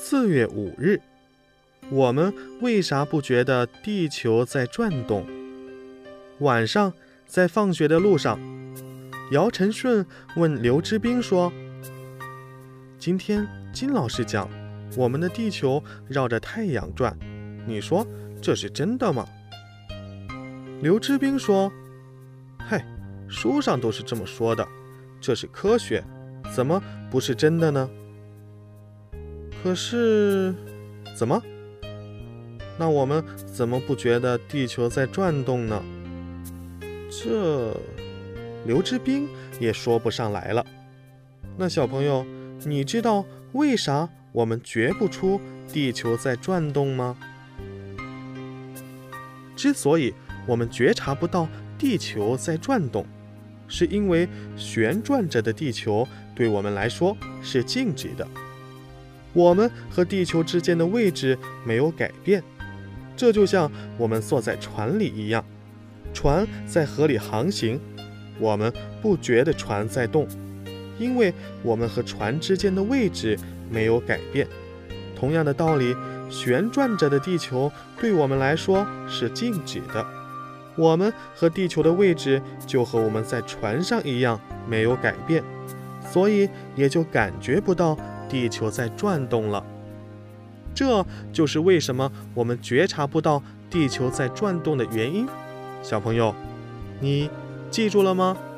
4月5日，我们为啥不觉得地球在转动？晚上在放学的路上，姚晨顺问刘之斌说：“今天金老师讲，我们的地球绕着太阳转，你说这是真的吗？”刘之斌说：“嗨，书上都是这么说的，这是科学，怎么不是真的呢？”可是，怎么？那我们怎么不觉得地球在转动呢？这刘之斌也说不上来了。那小朋友，你知道为啥我们觉不出地球在转动吗？之所以我们觉察不到地球在转动，是因为旋转着的地球对我们来说是静止的。我们和地球之间的位置没有改变，这就像我们坐在船里一样，船在河里航行，我们不觉得船在动，因为我们和船之间的位置没有改变。同样的道理，旋转着的地球对我们来说是静止的，我们和地球的位置就和我们在船上一样没有改变，所以也就感觉不到地球在转动了。这就是为什么我们觉察不到地球在转动的原因。小朋友，你记住了吗？